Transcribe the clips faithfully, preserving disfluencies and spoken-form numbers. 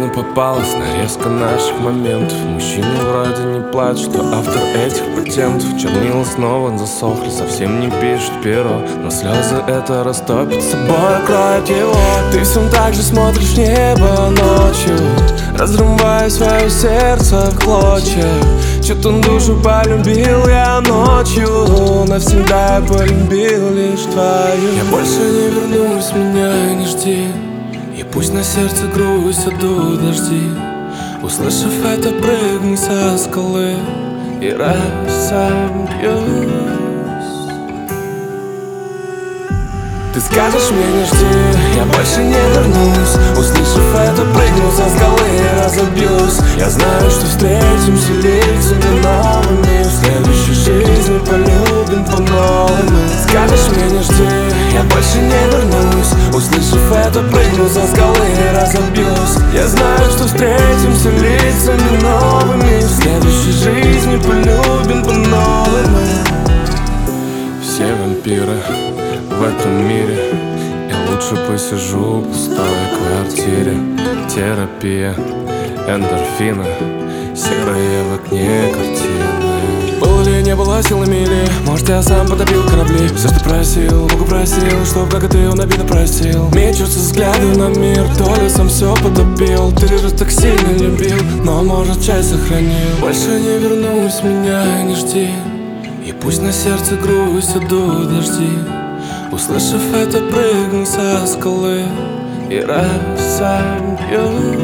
экрану попалась нарезка наших моментов. Мужчины вроде не плачут, а автор этих патентов. Чернила снова засохли, совсем не пишет перо, но слезы это растопит, собой кроет его. Ты все так же смотришь в небо ночью, разрывая свое сердце в клочья. Чё-то душу полюбил я ночью, навсегда полюбил лишь твою. Я больше не вернусь, меня не жди, и пусть на сердце грусть, идут дожди. Услышав это, прыгни со скалы и разобьюсь. Ты скажешь мне не жди, я больше не вернусь. Услышав это, прыгну со скалы и разобьюсь. Я знаю, что встретимся лицами новыми, в следующей жизни полюбим по новым. Скажешь мне не жди, я больше не вернусь. Услышав это, прыгну со скалы и разобьюсь. Я знаю, что встретимся лицами новыми, в следующей жизни полюбим по новым. Все вампиры в этом мире, я лучше посижу в пустой квартире. Терапия, эндорфины, серые в окне картины. Было ли, не было силами или, может, я сам потопил корабли. Все, что просил, Бога просил, чтоб как и ты он обиду простил. Мечутся взгляды на мир, то ли сам все потопил. Ты же так сильно любил, но, может, часть сохранил. Больше не вернусь, меня не жди, и пусть на сердце грусть, идут дожди. Услышав это, прыгни со скалы и разобьюсь.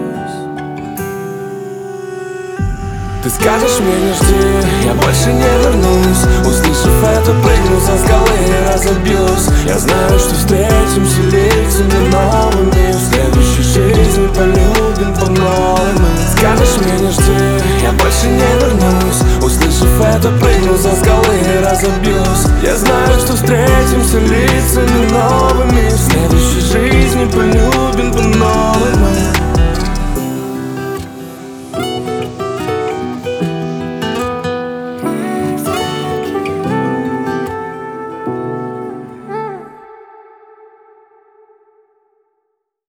Ты скажешь мне не жди, я больше не вернусь. Услышав это, прыгну со скалы и разобьюсь. Я знаю, что встретимся лицами новыми, в следующей жизни полюбим по новым. Скажешь мне не жди, я больше не вернусь. Услышав это, прыгну со скалы и разобьюсь. Я знаю, что встретимся лицами новыми.